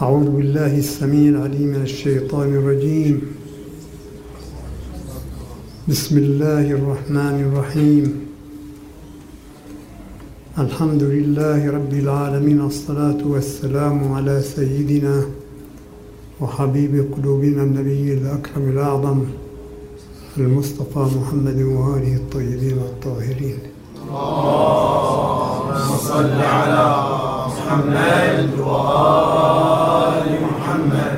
أعوذ بالله السميع العليم من الشيطان الرجيم. بسم الله الرحمن الرحيم. الحمد لله رب العالمين، الصلاة والسلام على سيدنا وحبيب قلوبنا النبي الأكرم الأعظم المصطفى محمد وآله الطيبين الطاهرين. اللهم صل على محمد وآل محمد.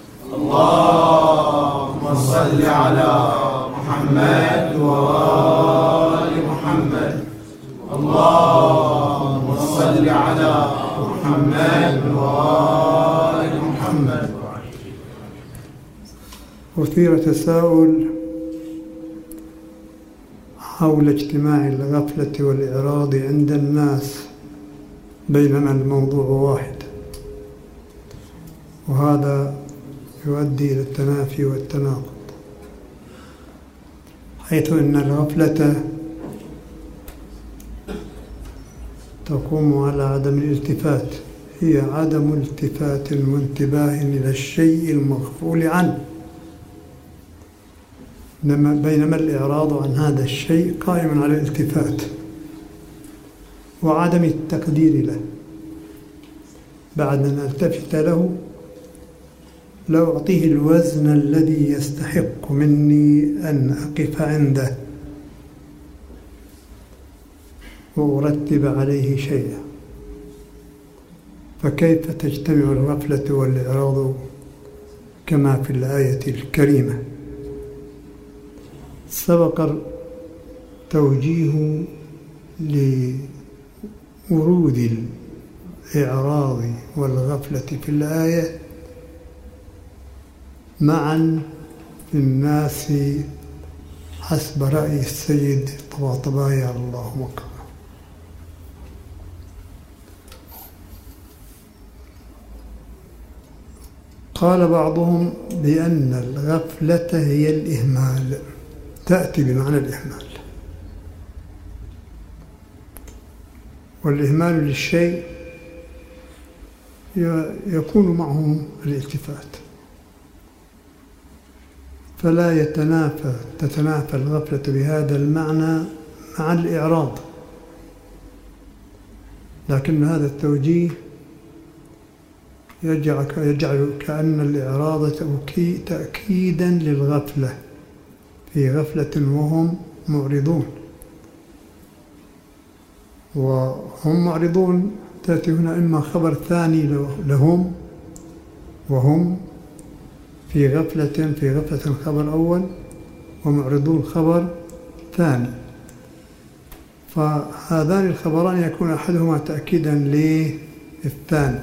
اللهم صل على محمد وآل محمد. اللهم صل على محمد وآل محمد. أثير تساؤل حول اجتماع الغفلة والإعراض عند الناس بينما الموضوع واحد، وهذا يؤدي إلى التنافي والتناقض، حيث أن الغفلة تقوم على عدم الالتفات، هي عدم التفات وانتباه إلى الشيء المغفول عنه، بينما الإعراض عن هذا الشيء قائم على الالتفات وعدم التقدير له. بعد أن ألتفت له لا أعطيه الوزن الذي يستحق مني أن أقف عنده وأرتب عليه شيئا. فكيف تجتمع الغفلة والإعراض كما في الآية الكريمة؟ سبق توجيه لورود الإعراض والغفلة في الآية معا في الناس حسب رأي السيد طباطبائي على الله مكرمه. قال بعضهم بأن الغفلة هي الإهمال، تأتي بمعنى الإهمال، والإهمال للشيء يكون معه الالتفات، فلا تتنافى الغفلة بهذا المعنى مع الإعراض، لكن هذا التوجيه يجعل كأن الإعراض تأكيدا للغفلة، في غفلة وهم معرضون، وهم معرضون تأتي هنا إما خبر ثاني لهم وهم في غفلة خبر أول، ومعرضون خبر ثاني، فهذان الخبران يكون أحدهما تأكيدا للثاني.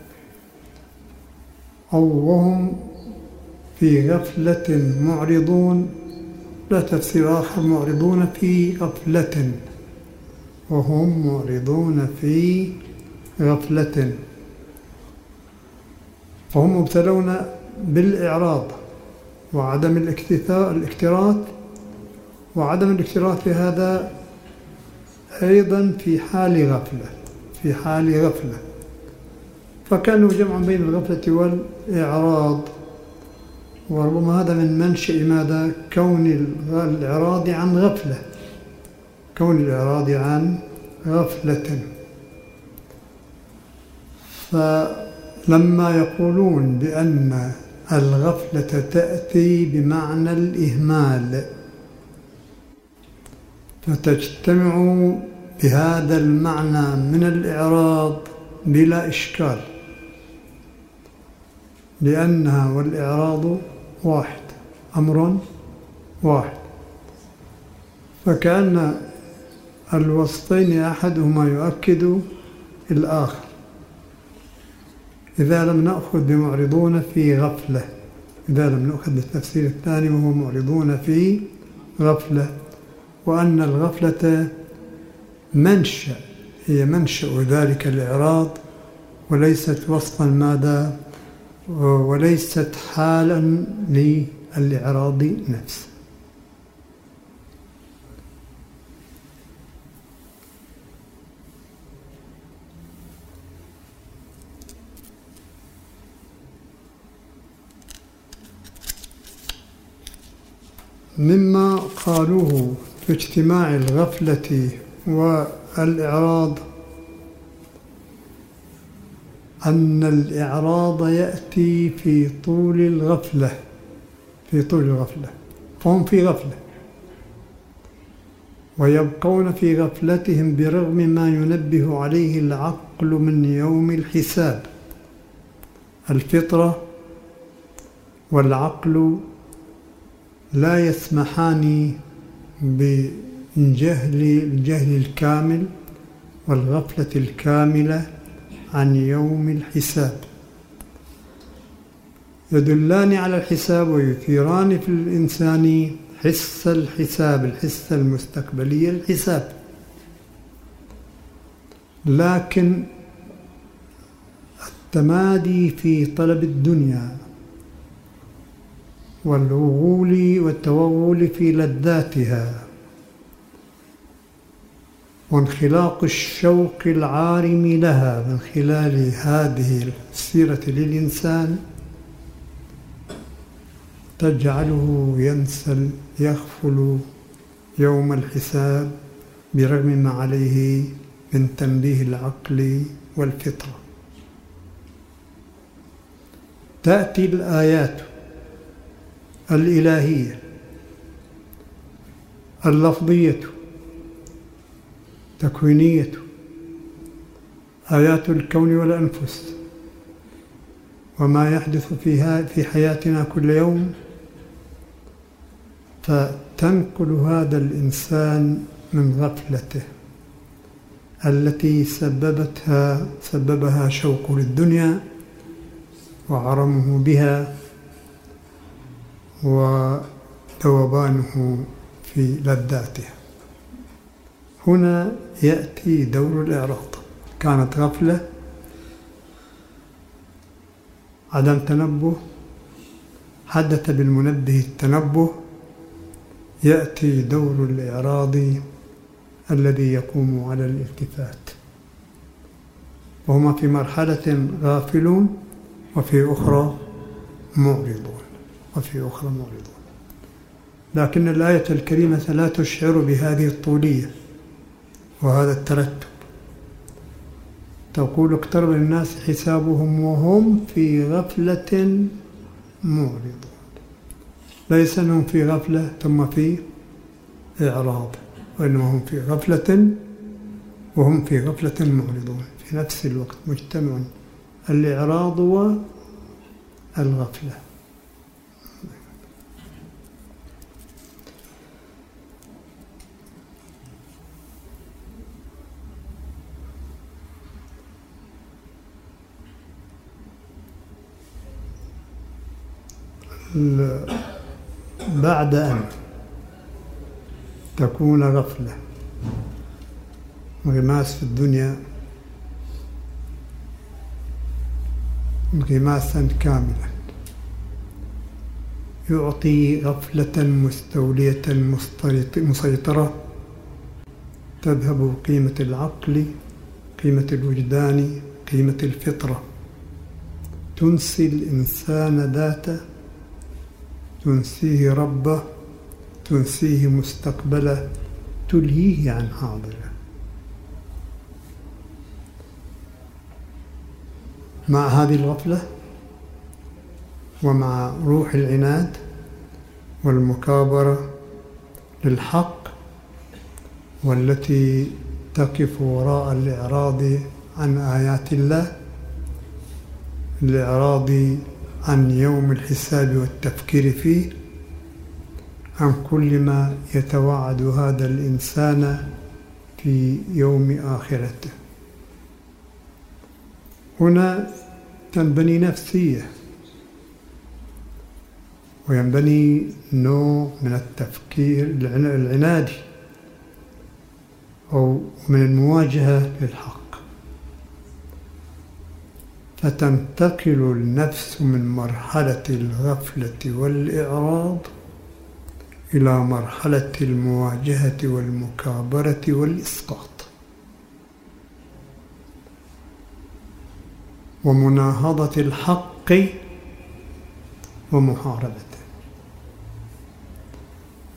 أو وهم في غفلة معرضون، لا تفسير آخر، معرضون في غفلة، وهم معرضون في غفلة، فهم مبتلون بالإعراض وعدم الاكتراث، وعدم الاكتراث هذا أيضا في حال غفلة، فكانوا جمعا بين الغفلة والإعراض، وربما هذا من منشأ ماذا؟ كون الإعراض عن غفلة. فلما يقولون بأن الغفلة تأتي بمعنى الإهمال، فتجتمع بهذا المعنى من الإعراض بلا إشكال، لأنها والإعراض واحد، أمر واحد، فكأن الوصفين أحدهما يؤكد الآخر. إذا لم نأخذ بمعرضون في غفلة، إذا لم نأخذ بالتفسير الثاني وهو معرضون في غفلة، وأن الغفلة هي منشأ ذلك الإعراض، وليست وصفا ماذا؟ وليست حالا للإعراض نفسه. مما قالوه في اجتماع الغفلة والإعراض أن الإعراض يأتي في طول الغفلة، فهم في غفلة ويبقون في غفلتهم برغم ما ينبه عليه العقل من يوم الحساب. الفطرة والعقل لا يسمحان بالجهل الكامل والغفلة الكاملة عن يوم الحساب، يدلان على الحساب ويثيران في الإنسان حس الحساب، الحس المستقبلي الحساب. لكن التمادي في طلب الدنيا والوغول والتوغل في لذاتها وانخلاق الشوق العارم لها من خلال هذه السيرة للإنسان تجعله يغفل يوم الحساب برغم ما عليه من تنبيه العقل والفطرة. تأتي الآيات الإلهية اللفظية تكوينية، آيات الكون والأنفس وما يحدث في حياتنا كل يوم، فتنقل هذا الإنسان من غفلته التي سببها شوقه للدنيا وعرمه بها وذوبانه في لذاتها. هنا يأتي دور الإعراض. كانت غفلة، عدم تنبه، حدث بالمنبه التنبه، يأتي دور الإعراض الذي يقوم على الالتفات، وهما في مرحلة غافلون وفي أخرى معرضون. لكن الآية الكريمة لا تشعر بهذه الطولية وهذا الترتب. تقول اقترب للناس حسابهم وهم في غفلة معرضون، ليس أنهم في غفلة ثم في إعراض، وإنما هم في غفلة وهم في غفلة معرضون في نفس الوقت، مجتمع الإعراض والغفلة. بعد أن تكون غفلة انغماس في الدنيا انغماسا كاملا، يعطي غفلة مستولية مسيطرة، تذهب قيمة العقل، قيمة الوجدان، قيمة الفطرة، تنسي الإنسان ذاته، تنسيه ربه، تنسيه مستقبله، تلهيه عن حاضره. مع هذه الغفلة ومع روح العناد والمكابرة للحق، والتي تقف وراء الإعراض عن آيات الله، الإعراض عن يوم الحساب والتفكير فيه، عن كل ما يتوعد هذا الإنسان في يوم آخرته. هنا تنبني نفسية وينبني نوع من التفكير العنادي أو من المواجهة للحق، فتنتقل النفس من مرحلة الغفلة والإعراض إلى مرحلة المواجهة والمكابرة والإسقاط ومناهضة الحق ومحاربته.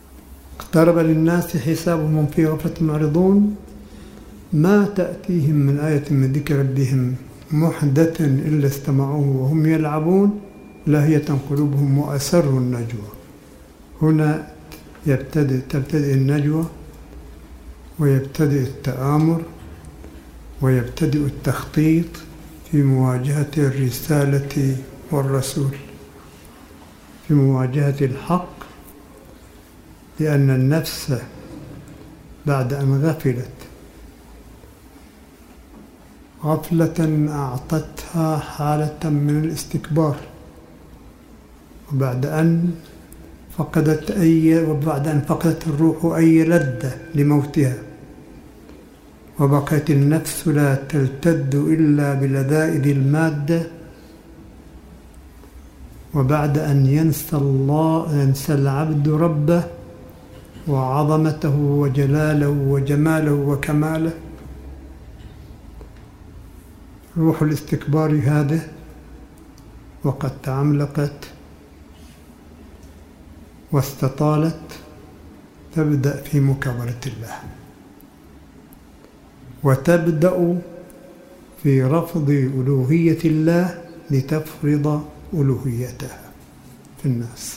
اقترب للناس حسابهم وهم في غفلة معرضون ما تأتيهم من آية من ذكر ربهم محدث إلا استمعوه وهم يلعبون لاهية قلوبهم وأسروا النجوى. هنا تبتدئ النجوى ويبتدئ التآمر ويبتدئ التخطيط في مواجهة الرسالة والرسول، في مواجهة الحق، لأن النفس بعد أن غفلت غفلة أعطتها حالة من الاستكبار، وبعد أن فقدت الروح أي لذة لموتها، وبقيت النفس لا تلتذ إلا بلذائذ المادة، وبعد أن ينسى العبد ربه وعظمته وجلاله وجماله وكماله، روح الاستكبار هذه وقد تعملقت واستطالت، تبدأ في مكابرة الله، وتبدأ في رفض ألوهية الله لتفرض ألوهيتها في الناس،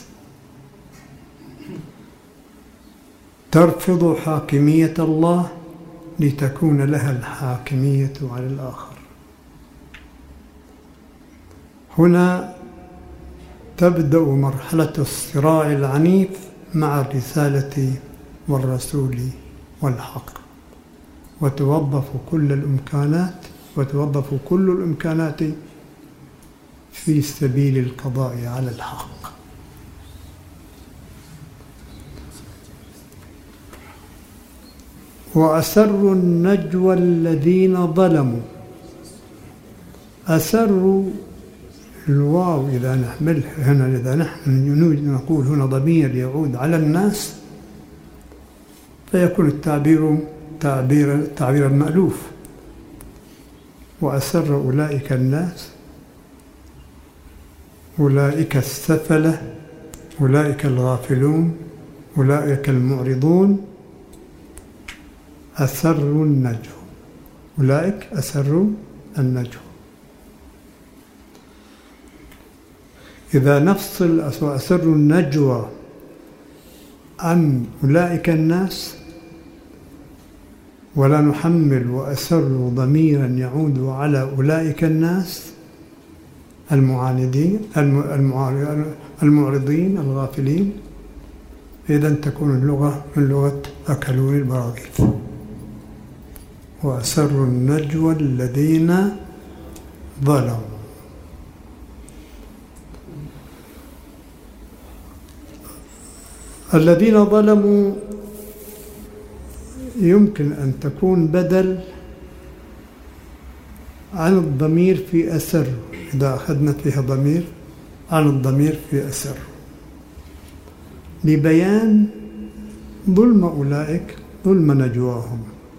ترفض حاكمية الله لتكون لها الحاكمية على الآخر. هنا تبدأ مرحلة الصراع العنيف مع الرسالة والرسول والحق، وتوظف كل الإمكانات في سبيل القضاء على الحق. وأسروا النجوى الذين ظلموا. أسروا الواو إذا نحمله هنا، إذا نحن نقول هنا ضمير يعود على الناس، فيكون التعبير تعبير المألوف. وأسر أولئك الناس، أولئك السفلة، أولئك الغافلون، أولئك المعرضون، أسروا النجوى. أولئك أسروا النجوى. إذا نفصل وأسروا النجوى عن أولئك الناس ولا نحمل وأسروا ضميرا يعود على أولئك الناس المعاندين المعرضين الغافلين، إذن تكون اللغة من لغة أكلون البراغيث. وأسروا النجوى الذين ظلموا. الذين ظلموا يمكن أن تكون بدل عن الضمير في أسر، إذا أخذنا فيها ضمير عن الضمير في أسر، لبيان ظلم أولئك، ظلم نجواهم،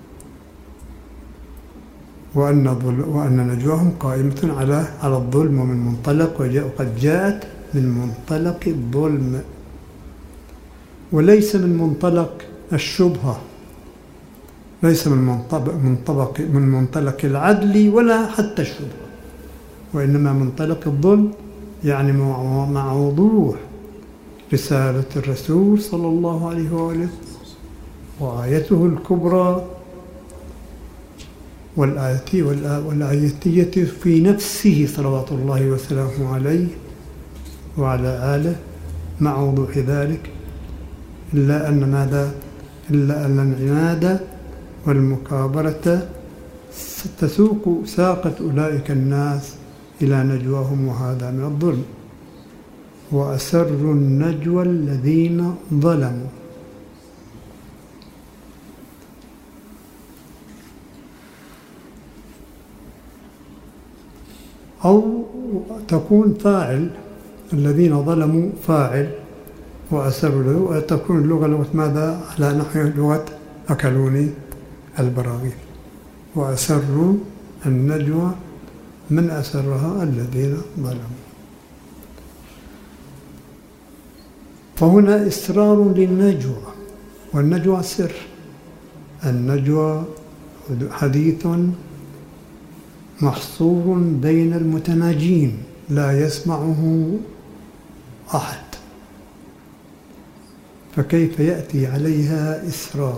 وأن نجواهم قائمة على الظلم ومن منطلق، وقد جاءت من منطلق الظلم وليس من منطلق الشبهة، ليس من منطلق العدل ولا حتى الشبهة، وإنما منطلق الظلم، يعني مع وضوح رسالة الرسول صلى الله عليه وآله وآيته الكبرى والآيتية في نفسه صلوات الله وسلامه عليه وعلى آله، مع وضوح ذلك، إلا أن العناد والمكابرة ساقت أولئك الناس إلى نجواهم، وهذا من الظلم. وأسروا النجوى الذين ظلموا. أو تكون فاعل، الذين ظلموا فاعل، وأسروا له، وتكون اللغة لغة ماذا؟ على نحو لغة أكلوني البراغيث. وأسروا النجوى، من أسرها؟ الذين ظلموا. فهنا إسرار للنجوى والنجوى سر. النجوى حديث محصور بين المتناجين لا يسمعه أحد، فكيف يأتي عليها إسرار؟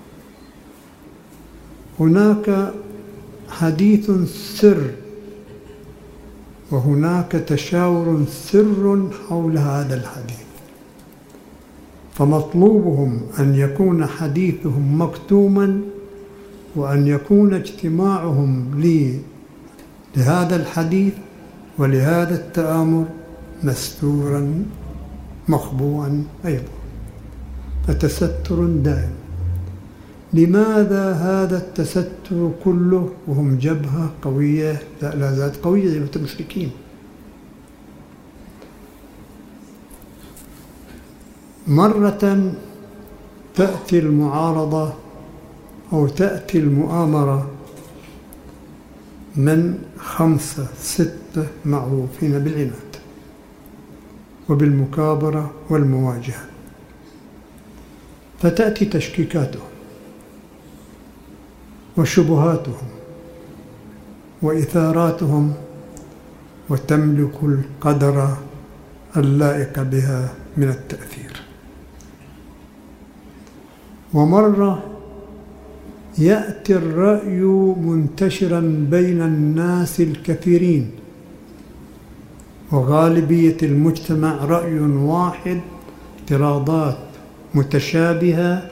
هناك حديث سر وهناك تشاور سر حول هذا الحديث، فمطلوبهم أن يكون حديثهم مكتوما، وأن يكون اجتماعهم لهذا الحديث ولهذا التآمر مستورا مخبوعا أيضا، فتستر دائم. لماذا هذا التستر كله وهم جبهة قوية لا زالت قوية زي المشركين؟ مرة تأتي المعارضة أو تأتي المؤامرة من 5 6 معروفين بالعناد وبالمكابرة والمواجهة، فتأتي تشكيكاتهم وشبهاتهم وإثاراتهم وتملك القدر اللائق بها من التأثير. ومرة يأتي الرأي منتشرا بين الناس الكثيرين، وغالبية المجتمع رأي واحد، اعتراضات متشابهة،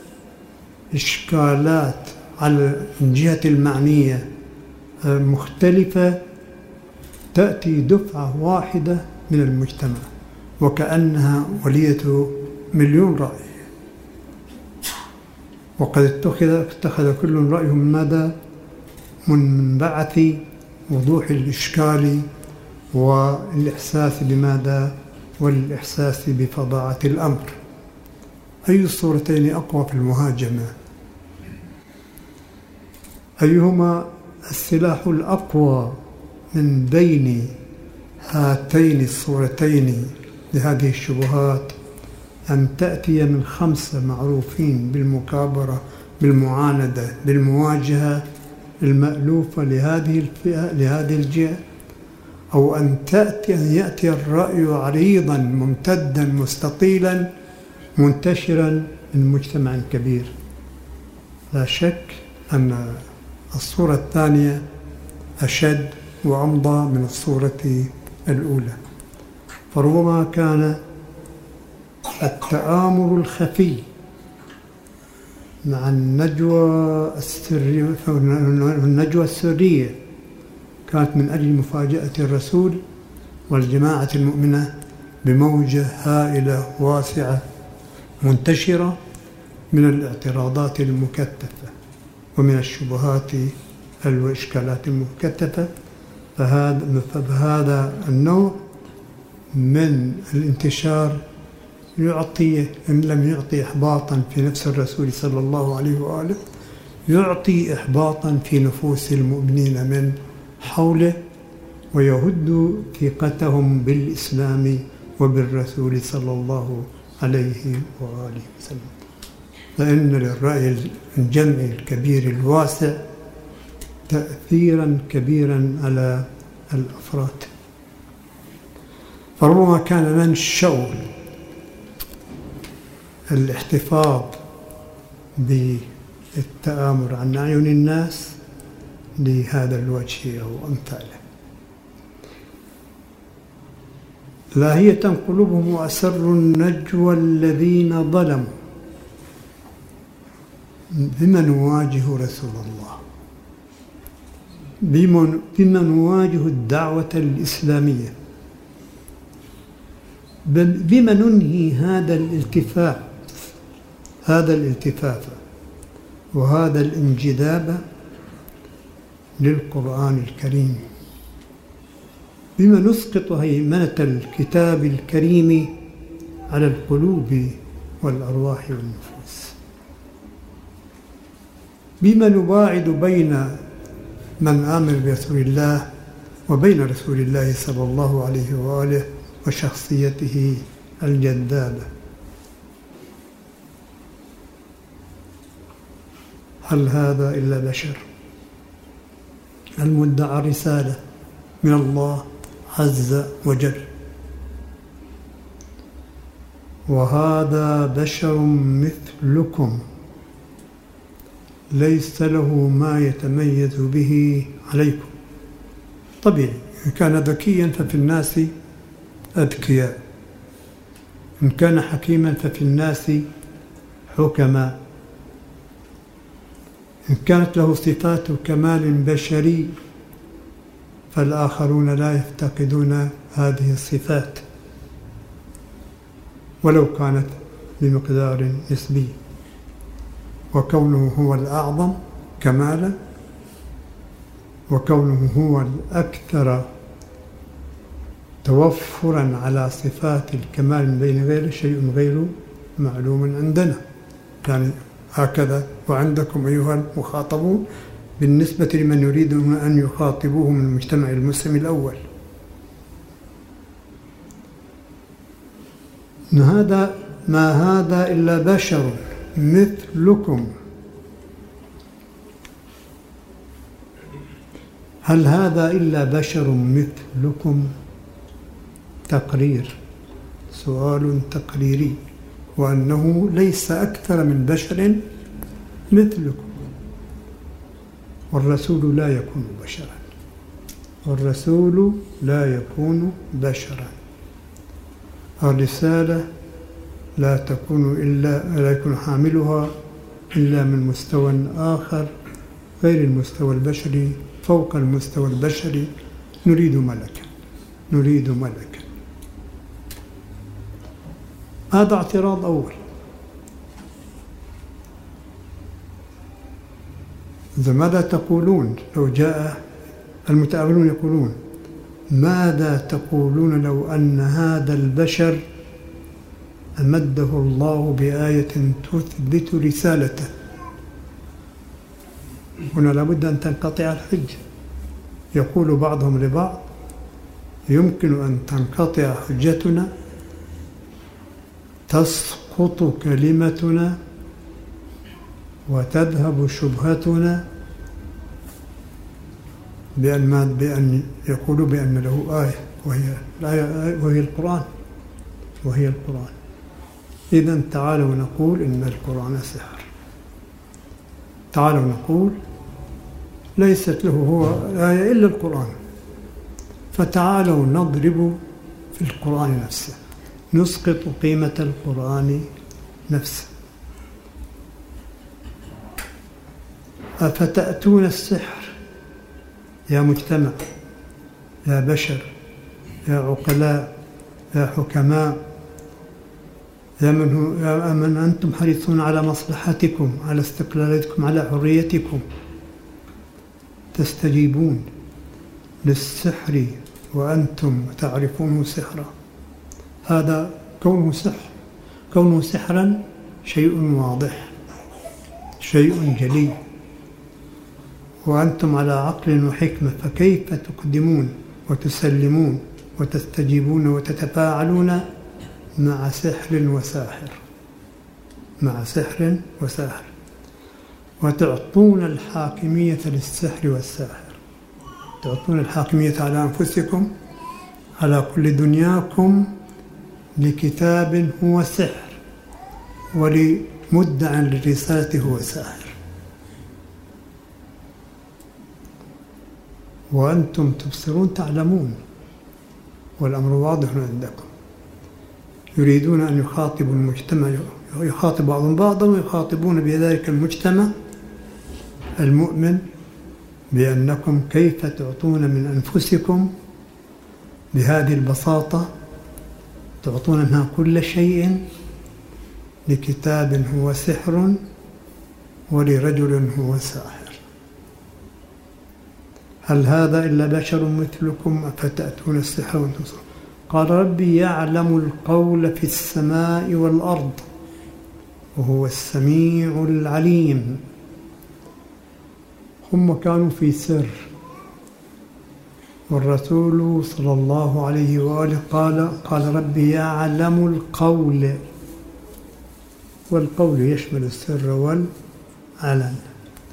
إشكالات على الجهة المعنية مختلفة، تأتي دفعة واحدة من المجتمع وكأنها ولية مليون رأي، وقد اتخذ كل رأي من مدى منبعث وضوح الإشكال والإحساس بماذا؟ والإحساس بفظاعة الأمر. أي الصورتين أقوى في المهاجمة؟ أيهما السلاح الأقوى من بين هاتين الصورتين لهذه الشبهات؟ أن تأتي من 5 معروفين بالمكابرة، بالمعاندة، بالمواجهة المألوفة لهذه الفئة، لهذه الجهة، أو أن يأتي الرأي عريضا ممتدا مستطيلا منتشرا من مجتمع كبير. لا شك أن الصورة الثانية أشد وأمضى من الصورة الأولى، فربما كان التآمر الخفي مع النجوى السرية كانت من أجل مفاجأة الرسول والجماعة المؤمنة بموجة هائلة واسعة منتشرة من الاعتراضات المكثفة ومن الشبهات والإشكالات المكثفة. فهذا النوع من الانتشار يعطي، إن لم يعطي إحباطا في نفس الرسول صلى الله عليه وآله، يعطي إحباطا في نفوس المؤمنين من حوله، ويهد ثقتهم بالإسلام وبالرسول صلى الله عليه وآله وسلم. فإن للرأي الجمعي الكبير الواسع تأثيرا كبيرا على الأفراد. فربما كان منشأ الاحتفاظ بالتآمر عن أعين الناس لهذا الوجه أو أمثاله. لاهية قلوبهم وأسروا النجوى الذين ظلموا. بما نواجه رسول الله؟ بما نواجه الدعوة الإسلامية؟ بما ننهي هذا الالتفاف وهذا الانجذاب للقرآن الكريم؟ بما نسقط هيمنة الكتاب الكريم على القلوب والأرواح والنفوس؟ بما نباعد بين من آمن برسول الله وبين رسول الله صلى الله عليه وآله وشخصيته الجذابة؟ هل هذا إلا بشر المدعى رسالة من الله عز وجل، وهذا بشر مثلكم ليس له ما يتميز به عليكم. طبيعي، إن كان ذكيا ففي الناس أذكياء، إن كان حكيما ففي الناس حكماء، إن كانت له صفات كمال بشري فالآخرون لا يفتقدون هذه الصفات ولو كانت بمقدار نسبي. وكونه هو الأعظم كمالا وكونه هو الأكثر توفرا على صفات الكمال من بين غيره شيء غير معلوم عندنا، يعني هكذا وعندكم أيها المخاطبون بالنسبة لمن يريدون أن يخاطبوه من المجتمع المسلم الأول. هذا ما هذا إلا بشر مثلكم. هل هذا إلا بشر مثلكم؟ تقرير، سؤال تقريري، وأنه ليس أكثر من بشر مثلكم. والرسول لا يكون بشرا، والرسول لا يكون بشرا. الرسالة لا يكون حاملها إلا من مستوى آخر غير المستوى البشري، فوق المستوى البشري. نريد ملكا. هذا اعتراض أول. ماذا تقولون لو جاء المتأولون يقولون ماذا تقولون لو أن هذا البشر أمده الله بآية تثبت رسالته؟ هنا لابد أن تنقطع الحجة. يقول بعضهم لبعض يمكن أن تنقطع حجتنا، تسقط كلمتنا، وتذهب شبهتنا بأن يقولوا بأن له آية، وهي القرآن. إذن تعالوا نقول إن القرآن سحر. تعالوا نقول ليست له هو آية إلا القرآن. فتعالوا نضرب في القرآن نفسه، نسقط قيمة القرآن نفسه. أفتأتون السحر يا مجتمع، يا بشر، يا عقلاء، يا حكماء، يا من أنتم حريصون على مصلحتكم، على استقلاليتكم، على حريتكم، تستجيبون للسحر وأنتم تعرفونه سحرا. هذا كونه سحرا شيء واضح، شيء جلي، وأنتم على عقل وحكمة، فكيف تقدمون وتسلمون وتستجيبون وتتفاعلون مع سحر وساحر، وتعطون الحاكمية للسحر والساحر، تعطون الحاكمية على أنفسكم، على كل دنياكم، لكتاب هو سحر، ولمدعى للرسالة هو ساحر. وأنتم تبصرون تعلمون، والأمر واضح عندكم. يريدون أن يخاطبوا المجتمع، يخاطب بعضهم بعضا، ويخاطبون بذلك المجتمع المؤمن بأنكم كيف تعطون من أنفسكم بهذه البساطة، تعطون منها كل شيء لكتاب هو سحر ولرجل هو ساحر. هل هذا إلا بشر مثلكم أفتأتون السحر وأنتم تبصرون؟ قال ربي يعلم القول في السماء والأرض وهو السميع العليم. هم كانوا في سر، والرسول صلى الله عليه وآله قال ربي يعلم القول، والقول يشمل السر والعلن.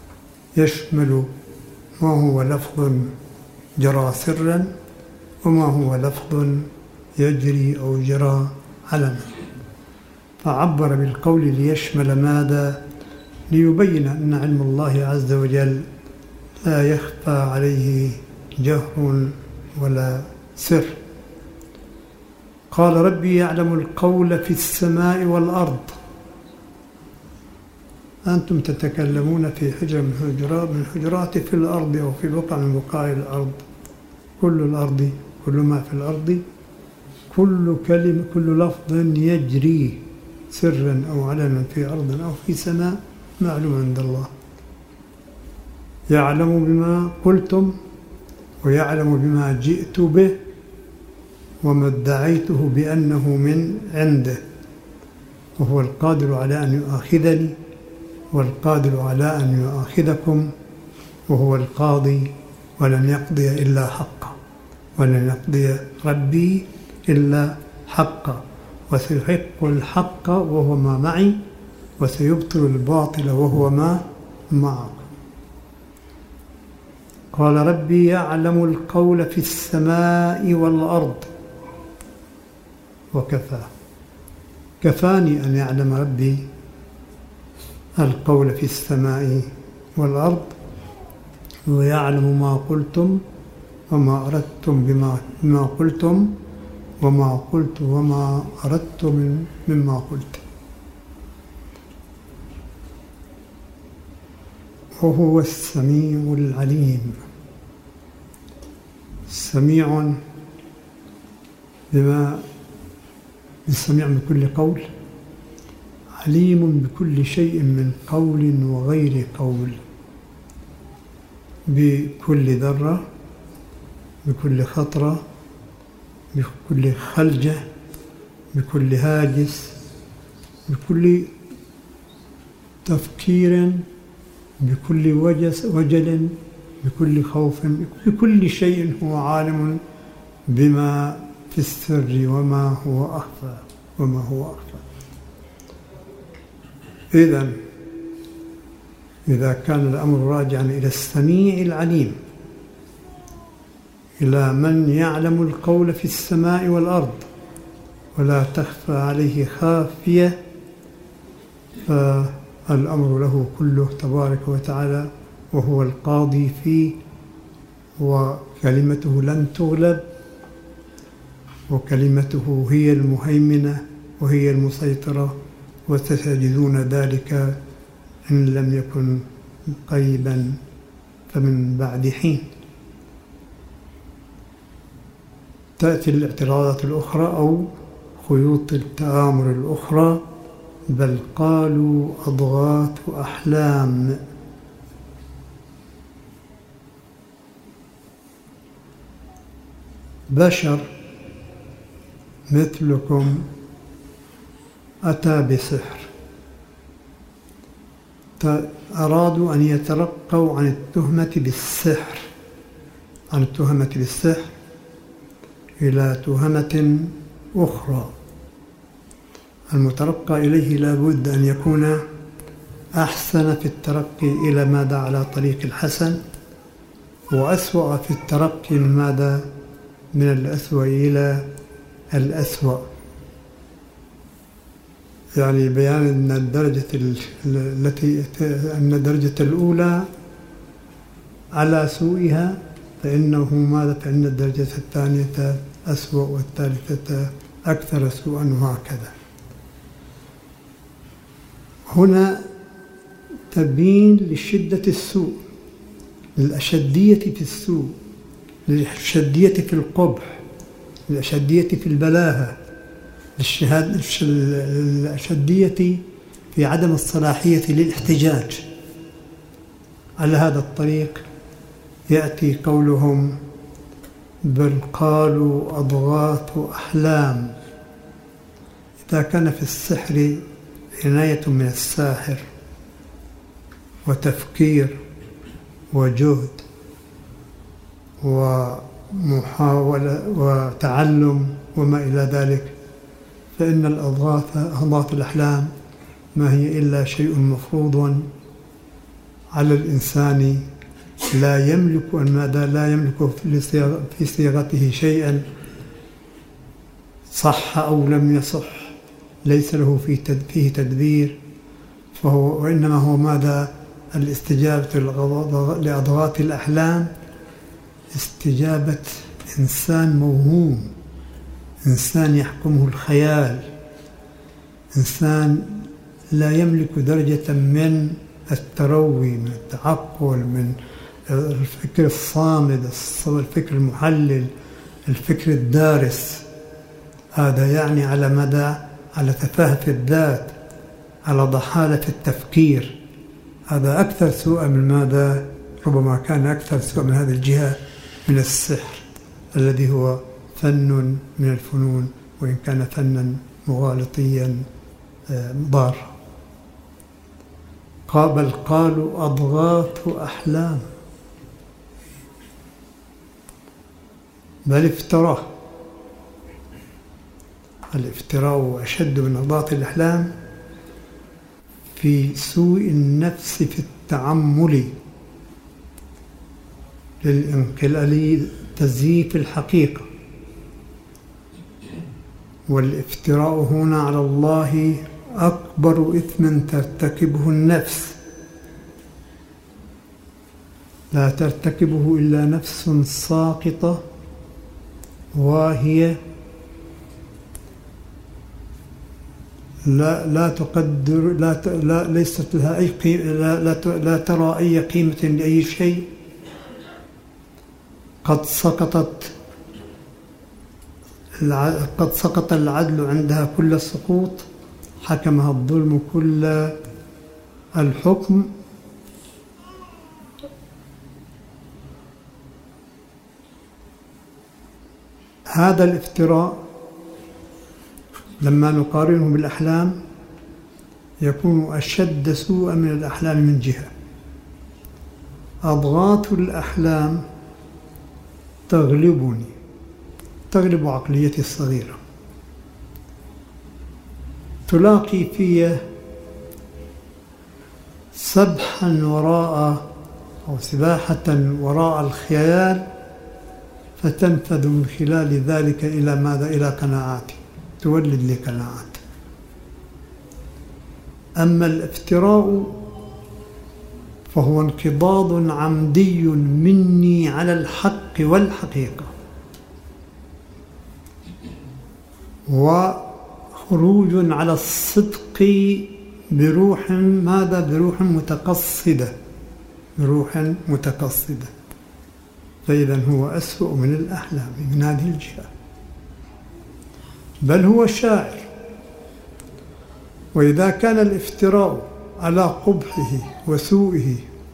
يشمل ما هو لفظ جرى سرا وما هو لفظ يجري أو جرى علنا، فعبر بالقول ليشمل ماذا؟ ليبين أن علم الله عز وجل لا يخفى عليه جهر ولا سر. قال ربي يعلم القول في السماء والأرض. أنتم تتكلمون في حجرة من الحجرات في الأرض أو في بقعة من بقاع الأرض، كل الأرض، كل ما في الأرض، كل كلمة، كل لفظ يجري سرا أو علنا في أرض أو في سماء معلوم عند الله، يعلم بما قلتم ويعلم بما جئت به وما ادعيته بأنه من عنده، وهو القادر على أن يؤاخذني والقادر على أن يؤاخذكم، وهو القاضي ولن يقضي إلا حقا، ولن يقضي ربي إلا حقا، وسيحق الحق وهو ما معي، وسيبطل الباطل وهو ما معكم. قال ربي يعلم القول في السماء والأرض وكفى. كفاني أن يعلم ربي القول في السماء والأرض، ويعلم ما قلتم وما أردتم بما قلتم وما قلت وما أردت مما قلت، وهو السميع العليم. سميع بكل قول، عليم بكل شيء من قول وغير قول، بكل ذرة، بكل خطرة، بكل خلجة، بكل هاجس، بكل تفكير، بكل وجل، بكل خوف، بكل شيء هو عالم بما في السر وما هو أخفى. إذا كان الأمر راجعا إلى السميع العليم، إلى من يعلم القول في السماء والأرض ولا تخفى عليه خافية، فالأمر له كله تبارك وتعالى، وهو القاضي فيه، وكلمته لن تغلب، وكلمته هي المهيمنة وهي المسيطرة، وستجدون ذلك إن لم يكن قريبا فمن بعد حين. تأتي الاعتراضات الأخرى أو خيوط التآمر الأخرى: بل قالوا أضغاث أحلام. بشر مثلكم أتى بسحر، أرادوا أن يترقوا عن التهمة بالسحر إلى تهمة أخرى. المترقى إليه لابد أن يكون أحسن في الترقي إلى ماذا على طريق الحسن، وأسوأ في الترقي من الأسوأ إلى الأسوأ، يعني بيان أن الدرجة الأولى على سوءها فإن الدرجة الثانية أسوأ والثالثة أكثر سوءا، وهكذا. هنا تبين لشدة السوء، للأشدية في السوء، للأشدية في القبح، للأشدية في البلاهة، للأشدية في عدم الصلاحية للاحتجاج. على هذا الطريق يأتي قولهم: بل قالوا أضغاث أحلام. إذا كان في السحر عناية من الساحر وتفكير وجهد ومحاولة وتعلم وما إلى ذلك، فإن أضغاث الأحلام ما هي إلا شيء مفروض على الإنسان لا يملك لا يملك في صيغته شيئا صح أو لم يصح، ليس له فيه تدبير، وإنما هو ماذا؟ الاستجابة لأضغاث الأحلام استجابة إنسان موهوم، إنسان يحكمه الخيال، إنسان لا يملك درجة من التروي، من التعقل، من الفكر الصامد، الفكر المحلل، الفكر الدارس. هذا يعني على مدى، على تفاهة الذات، على ضحالة التفكير. هذا أكثر سوءا من ماذا؟ ربما كان أكثر سوءا من هذه الجهة من السحر الذي هو فن من الفنون، وإن كان فنا مغالطيا ضار. بل قالوا أضغاث أحلام، بل افتراه. الافتراء أشد من أضغاث الأحلام في سوء النفس في التعمل للانقلال، تزييف الحقيقة. والافتراء هنا على الله أكبر إثم ترتكبه النفس، لا ترتكبه إلا نفس ساقطة واهية لا تقدر، ليست لها أي قيمة، لا ترى أي قيمة لأي شيء. قد سقط العدل عندها كل السقوط، حكمها الظلم كل الحكم. هذا الافتراء لما نقارنه بالأحلام يكون أشد سوءا من الأحلام من جهة. أضغاث الأحلام تغلب عقليتي الصغيرة، تلاقي في سبحا وراء أو سباحة وراء الخيال، فتنفذ من خلال ذلك إلى ماذا؟ إلى قناعات، تولد لي قناعات. أما الافتراء فهو انقضاض عمدي مني على الحق والحقيقة، وخروج على الصدق بروح ماذا؟ بروح متقصدة. فإذا هو أسوأ من الأحلام من هذه الجهة، بل هو شاعر. وإذا كان الافتراء على قبحه وسوءه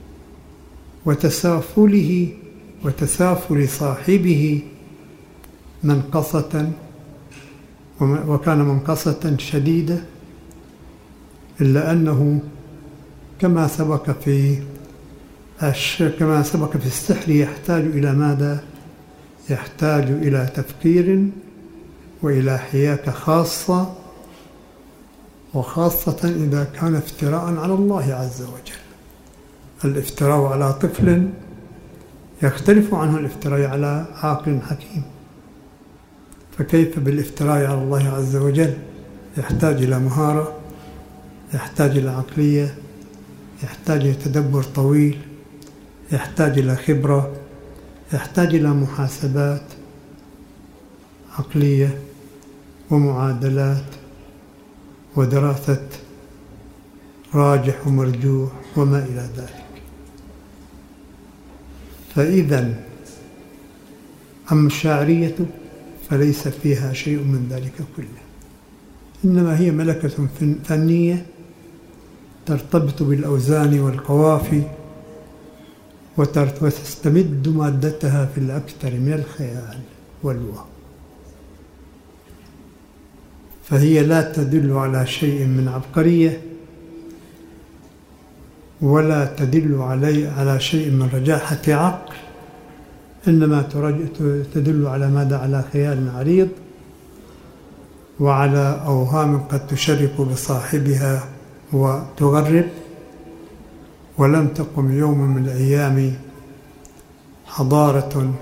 وتسافله وتسافل صاحبه منقصة، وكان منقصة شديدة، إلا أنه كما سبق في السحر يحتاج إلى ماذا؟ يحتاج إلى تفكير وإلى حياكة خاصة، وخاصة إذا كان افتراء على الله عز وجل. الافتراء على طفل يختلف عنه الافتراء على عاقل حكيم، فكيف بالافتراء على الله عز وجل؟ يحتاج إلى مهارة، يحتاج إلى عقلية، يحتاج إلى تدبر طويل، يحتاج إلى خبرة، يحتاج إلى محاسبات عقلية ومعادلات ودراسة راجح ومرجوح وما إلى ذلك. فإذا أما الشاعرية فليس فيها شيء من ذلك كله، إنما هي ملكة فنية ترتبط بالأوزان والقوافي، وتستمد مادتها في الأكثر من الخيال والوهم، فهي لا تدل على شيء من عبقرية، ولا تدل على شيء من رجاحة عقل، إنما تدل على ماذا؟ على خيال عريض، وعلى أوهام قد تشرق بصاحبها وتغرب، ولم تقم يوم من الأيام حضارة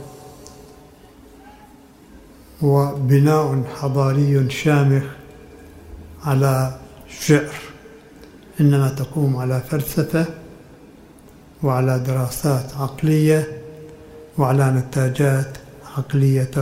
وبناء حضاري شامخ على شعر، إنما تقوم على فلسفة وعلى دراسات عقلية وعلى نتاجات عقلية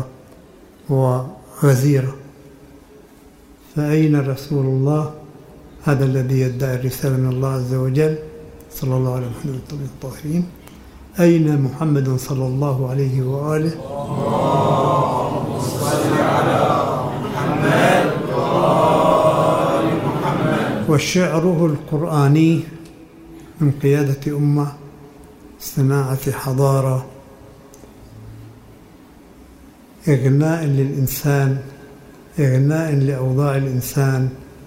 وغزيرة. فأين رسول الله هذا الذي يدعي الرسالة من الله عز وجل صلى الله عليه وسلم الطاهرين؟ أين محمد صلى الله عليه وآله؟ اللهم صل على محمد وآل محمد. وشعره القرآني من قيادة أمة، صناعة حضارة، إغناء للإنسان، إغناء لأوضاع الإنسان،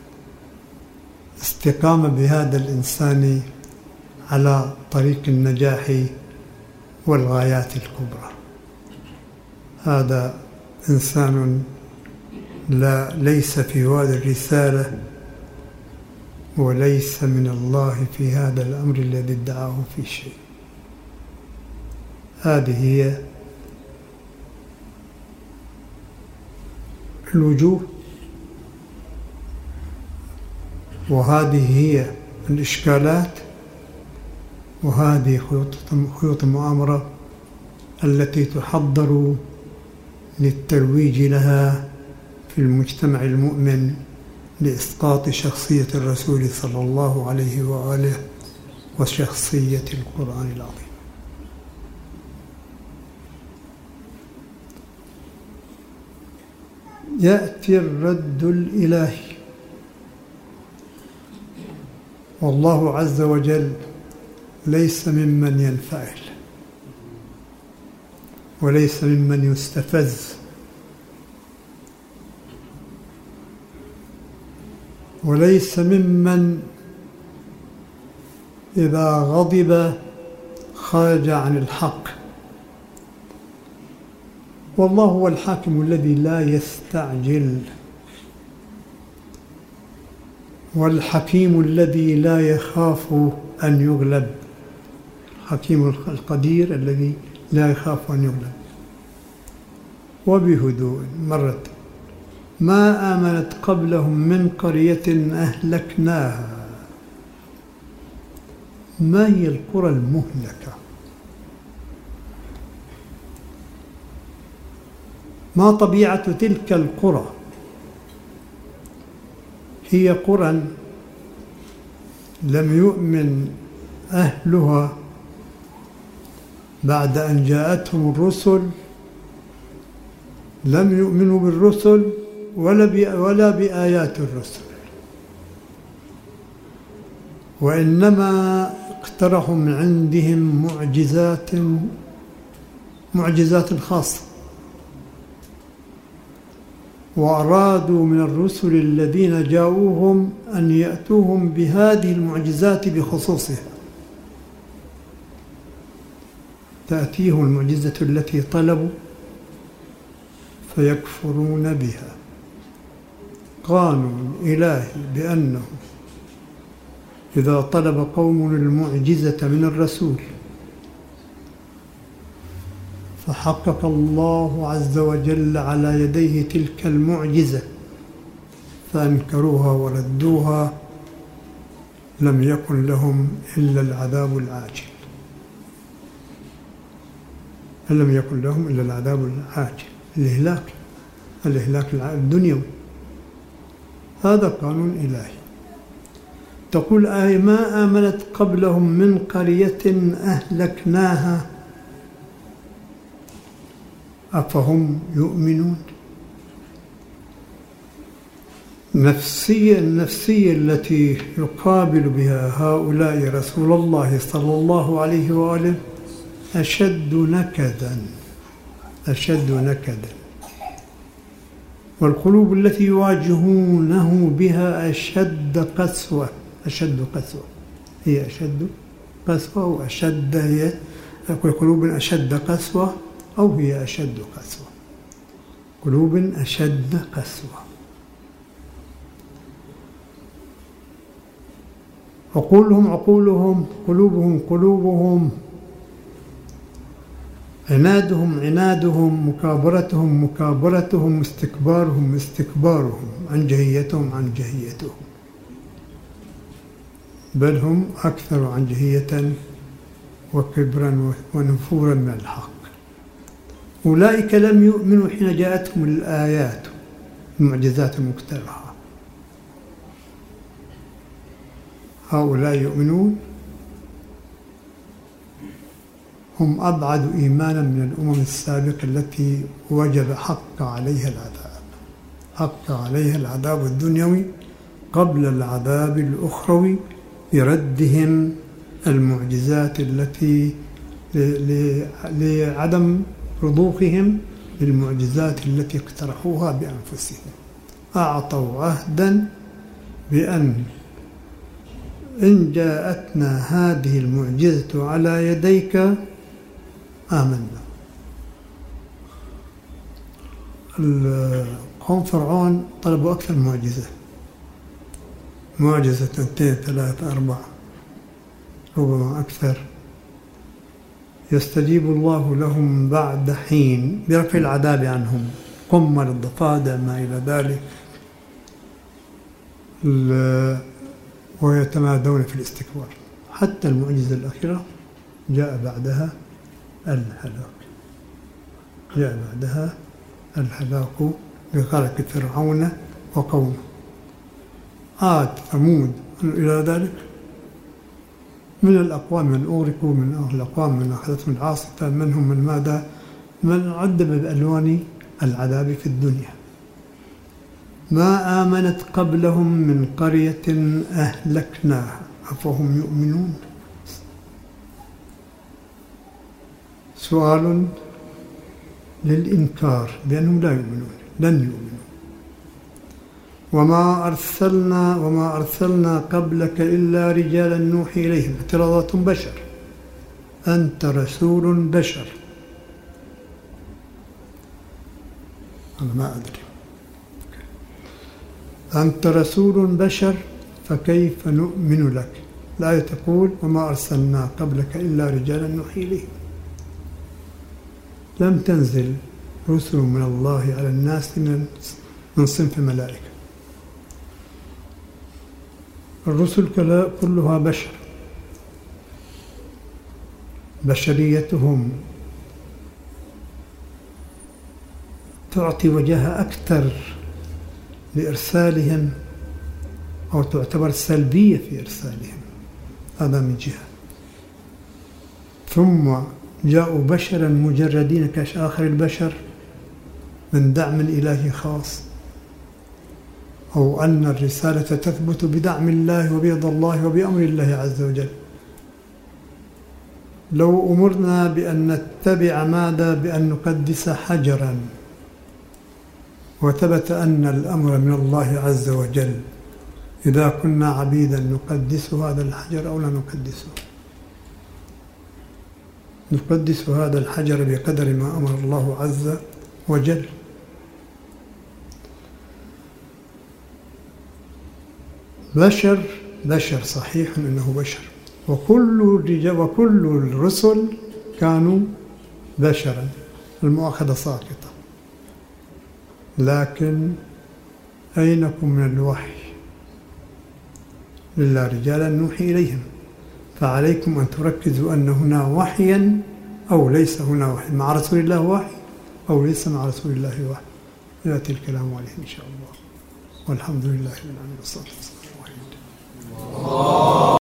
استقامة بهذا الإنسان على طريق النجاح والغايات الكبرى. هذا إنسان ليس في وادي الرسالة وليس من الله في هذا الأمر الذي ادعاه في شيء. هذه هي الوجوه، وهذه هي الإشكالات، وهذه خيوط المؤامرة التي تحضر للترويج لها في المجتمع المؤمن لإسقاط شخصية الرسول صلى الله عليه وآله وشخصية القرآن العظيم. يأتي الرد الإلهي، والله عز وجل ليس ممن ينفعل وليس ممن يستفز وليس ممن إذا غضب خرج عن الحق. والله هو الحاكم الذي لا يستعجل، والحكيم الذي لا يخاف أن يغلب، الحكيم القدير الذي لا يخاف أن يغلب. وبهدوء مرة ما آمنت قبلهم من قرية أهلكناها. ما هي القرى المهلكة؟ ما طبيعة تلك القرى؟ هي قرى لم يؤمن أهلها بعد أن جاءتهم الرسل، لم يؤمنوا بالرسل ولا بآيات الرسل، وإنما اقترحوا من عندهم معجزات خاصة، وأرادوا من الرسل الذين جاءوهم أن يأتوهم بهذه المعجزات بخصوصها. تأتيهم المعجزة التي طلبوا فيكفرون بها. قانون إلهي بأنه إذا طلب قوم المعجزة من الرسول فحقق الله عز وجل على يديه تلك المعجزة فأنكروها وردوها، لم يكن لهم إلا العذاب العاجل، لم يكن لهم إلا العذاب العاجل، الإهلاك الدنيوي. هذا قانون إلهي. تقول آية ما آمنت قبلهم من قرية أهلكناها أفهم يؤمنون؟ النفسية التي يقابل بها هؤلاء رسول الله صلى الله عليه وآله أشد نكدا، والقلوب التي يواجهونه بها أشد قسوة. هي أشد قسوة أو أشد، هي قلوب أشد قسوة أو هي أشد قسوة، قلوب أشد قسوة. عقولهم عقولهم، قلوبهم قلوبهم، عنادهم عنادهم، مكابرتهم مكابرتهم، استكبارهم استكبارهم، عنجهيتهم عنجهيتهم، بل هم أكثر عنجهية وكبرا ونفورا من الحق. أولئك لم يؤمنوا حين جاءتهم الآيات المعجزات المقترحة. هؤلاء يؤمنون، هم أبعد إيمانا من الأمم السابقة التي وجب حق عليها العذاب، حق عليها العذاب الدنيوي قبل العذاب الأخروي بردهم المعجزات التي لعدم رضوخهم بالمعجزات التي اقترحوها بأنفسهم. أعطوا عهدا بأن إن جاءتنا هذه المعجزة على يديك آمنا. قوم فرعون طلبوا أكثر معجزة، معجزة 2 3 4 ربما أكثر. يستجيب الله لهم بعد حين برفع العذاب عنهم، قمل الضفادع ما إلى ذلك، ويتمادون في الاستكبار. حتى المعجزة الأخيرة جاء بعدها الهلاك، جاء بعدها الهلاك بغرق فرعون وقومه. عاد ثمود إلى ذلك من الأقوام من أغرقوا، من الأقوام من أخذتهم العاصفة، منهم من ماذا؟ من عذب بألوان العذاب في الدنيا. ما آمنت قبلهم من قرية أهلكناها أفهم يؤمنون. سؤال للإنكار بأنهم لا يؤمنون، لن يؤمنوا. وما أرسلنا قبلك إلا رجالا نوحي إليهم. اعتراضات بشر، أنت رسول بشر. أنا ما أدري، أنت رسول بشر فكيف نؤمن لك؟ الآية تقول وما أرسلنا قبلك إلا رجالا نوحي إليهم. لم تنزل رسل من الله على الناس من صنف الملائكة. الرسل كلها بشر، بشريتهم تعطي وجهة أكثر لإرسالهم، أو تعتبر سلبية في إرسالهم، هذا من جهة. ثم جاءوا بشرا مجردين كآخر البشر من دعم إلهي خاص، أو أن الرسالة تثبت بدعم الله وبيض الله وبأمر الله عز وجل. لو أمرنا بأن نتبع ماذا؟ بأن نقدس حجرا، وثبت أن الأمر من الله عز وجل، إذا كنا عبيدا نقدس هذا الحجر أو لا نقدسه؟ نقدس هذا الحجر بقدر ما أمر الله عز وجل. بشر صحيح أنه بشر، وكل الرسل كانوا بشرا، المؤاخذة ساقطة. لكن أينكم من الوحي؟ إلا رجالا نوحي إليهم. فعليكم أن تركزوا أن هنا وحيا أو ليس هنا وحي، مع رسول الله وحي أو ليس مع رسول الله وحي. يأتي الكلام عليه إن شاء الله. والحمد لله رب العالمين والصلاة والسلام على رسول الله.